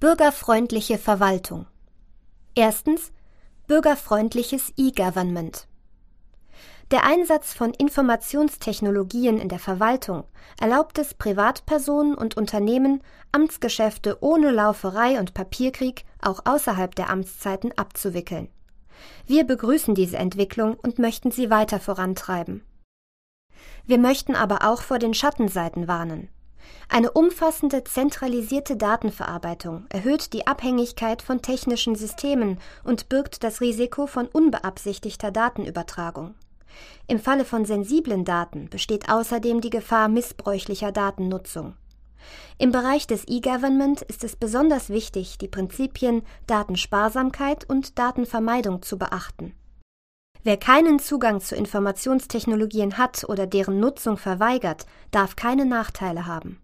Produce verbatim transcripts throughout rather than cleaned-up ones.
Bürgerfreundliche Verwaltung. Erstens. Bürgerfreundliches E-Government. Der Einsatz von Informationstechnologien in der Verwaltung erlaubt es Privatpersonen und Unternehmen, Amtsgeschäfte ohne Lauferei und Papierkrieg auch außerhalb der Amtszeiten abzuwickeln. Wir begrüßen diese Entwicklung und möchten sie weiter vorantreiben. Wir möchten aber auch vor den Schattenseiten warnen. Eine umfassende, zentralisierte Datenverarbeitung erhöht die Abhängigkeit von technischen Systemen und birgt das Risiko von unbeabsichtigter Datenübertragung. Im Falle von sensiblen Daten besteht außerdem die Gefahr missbräuchlicher Datennutzung. Im Bereich des E-Government ist es besonders wichtig, die Prinzipien Datensparsamkeit und Datenvermeidung zu beachten. Wer keinen Zugang zu Informationstechnologien hat oder deren Nutzung verweigert, darf keine Nachteile haben.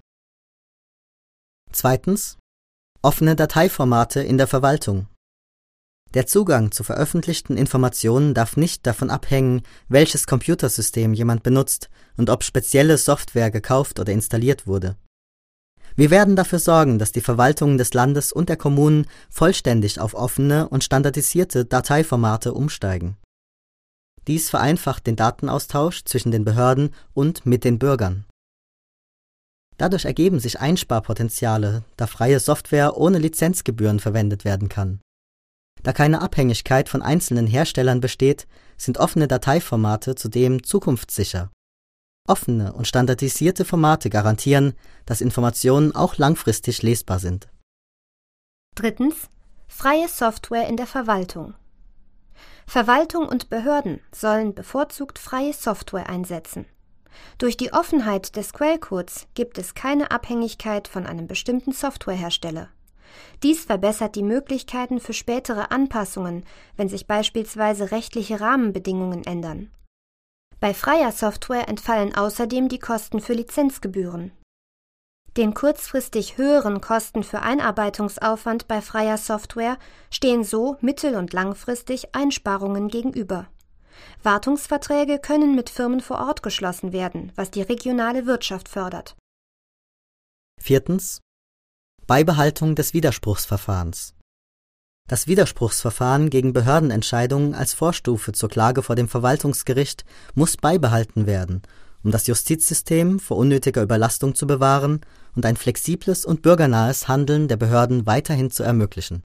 Zweitens. Offene Dateiformate in der Verwaltung. Der Zugang zu veröffentlichten Informationen darf nicht davon abhängen, welches Computersystem jemand benutzt und ob spezielle Software gekauft oder installiert wurde. Wir werden dafür sorgen, dass die Verwaltungen des Landes und der Kommunen vollständig auf offene und standardisierte Dateiformate umsteigen. Dies vereinfacht den Datenaustausch zwischen den Behörden und mit den Bürgern. Dadurch ergeben sich Einsparpotenziale, da freie Software ohne Lizenzgebühren verwendet werden kann. Da keine Abhängigkeit von einzelnen Herstellern besteht, sind offene Dateiformate zudem zukunftssicher. Offene und standardisierte Formate garantieren, dass Informationen auch langfristig lesbar sind. Drittens. Freie Software in der Verwaltung. Verwaltung und Behörden sollen bevorzugt freie Software einsetzen. Durch die Offenheit des Quellcodes gibt es keine Abhängigkeit von einem bestimmten Softwarehersteller. Dies verbessert die Möglichkeiten für spätere Anpassungen, wenn sich beispielsweise rechtliche Rahmenbedingungen ändern. Bei freier Software entfallen außerdem die Kosten für Lizenzgebühren. Den kurzfristig höheren Kosten für Einarbeitungsaufwand bei freier Software stehen so mittel- und langfristig Einsparungen gegenüber. Wartungsverträge können mit Firmen vor Ort geschlossen werden, was die regionale Wirtschaft fördert. Viertens. Beibehaltung des Widerspruchsverfahrens. Das Widerspruchsverfahren gegen Behördenentscheidungen als Vorstufe zur Klage vor dem Verwaltungsgericht muss beibehalten werden, um das Justizsystem vor unnötiger Überlastung zu bewahren und ein flexibles und bürgernahes Handeln der Behörden weiterhin zu ermöglichen.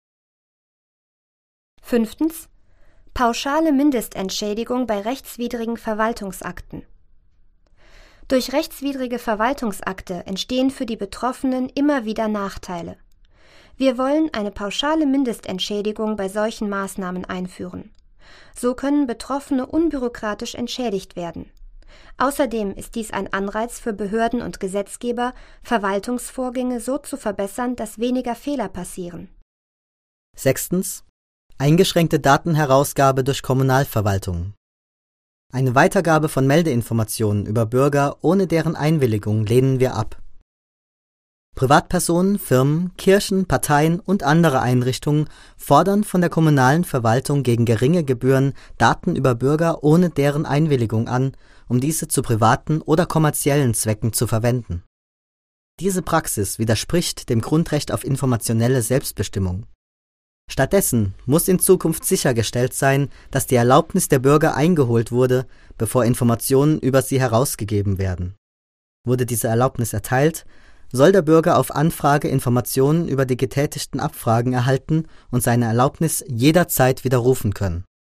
Fünftens. Pauschale Mindestentschädigung bei rechtswidrigen Verwaltungsakten. Durch rechtswidrige Verwaltungsakte entstehen für die Betroffenen immer wieder Nachteile. Wir wollen eine pauschale Mindestentschädigung bei solchen Maßnahmen einführen. So können Betroffene unbürokratisch entschädigt werden. Außerdem ist dies ein Anreiz für Behörden und Gesetzgeber, Verwaltungsvorgänge so zu verbessern, dass weniger Fehler passieren. Sechstens. Eingeschränkte Datenherausgabe durch Kommunalverwaltungen. Eine Weitergabe von Meldeinformationen über Bürger ohne deren Einwilligung lehnen wir ab. Privatpersonen, Firmen, Kirchen, Parteien und andere Einrichtungen fordern von der kommunalen Verwaltung gegen geringe Gebühren Daten über Bürger ohne deren Einwilligung an, um diese zu privaten oder kommerziellen Zwecken zu verwenden. Diese Praxis widerspricht dem Grundrecht auf informationelle Selbstbestimmung. Stattdessen muss in Zukunft sichergestellt sein, dass die Erlaubnis der Bürger eingeholt wurde, bevor Informationen über sie herausgegeben werden. Wurde diese Erlaubnis erteilt, soll der Bürger auf Anfrage Informationen über die getätigten Abfragen erhalten und seine Erlaubnis jederzeit widerrufen können.